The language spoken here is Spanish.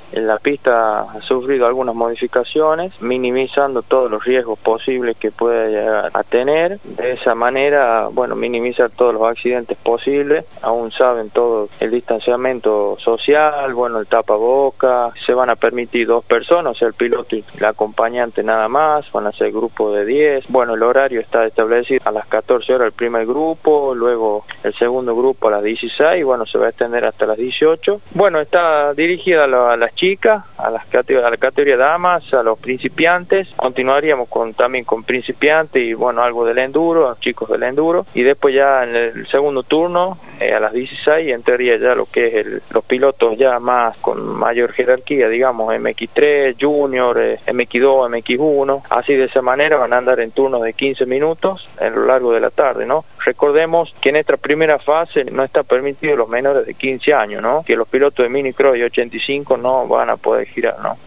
La pista ha sufrido algunas modificaciones, minimizando todos los riesgos posibles que pueda llegar a tener. De esa manera, bueno, minimizar todos los accidentes posibles. Aún saben todo el distanciamiento social, bueno, el tapaboca. Se van a permitir 2 personas, o sea, el piloto y el acompañante nada más. Van a ser grupos de 10. Bueno, el horario está establecido a las 14 horas el primer grupo, luego el segundo grupo a las 16, bueno, se va a extender hasta las 18. Bueno, está dirigida a las chicas, a la categoría damas, a los principiantes. Continuaríamos también con principiantes y bueno, algo del enduro, a chicos del enduro, y después ya en el segundo turno a las 16 entraría ya lo que es los pilotos ya más con mayor jerarquía, digamos MX3, Junior, MX2, MX1. Así de esa manera van a andar en turnos de 15 minutos a lo largo de la tarde, ¿no? Recordemos que en esta primera fase no está permitido los menores de 15 años, ¿no? Que los pilotos de minicross y 85 no van a poder girar, ¿no?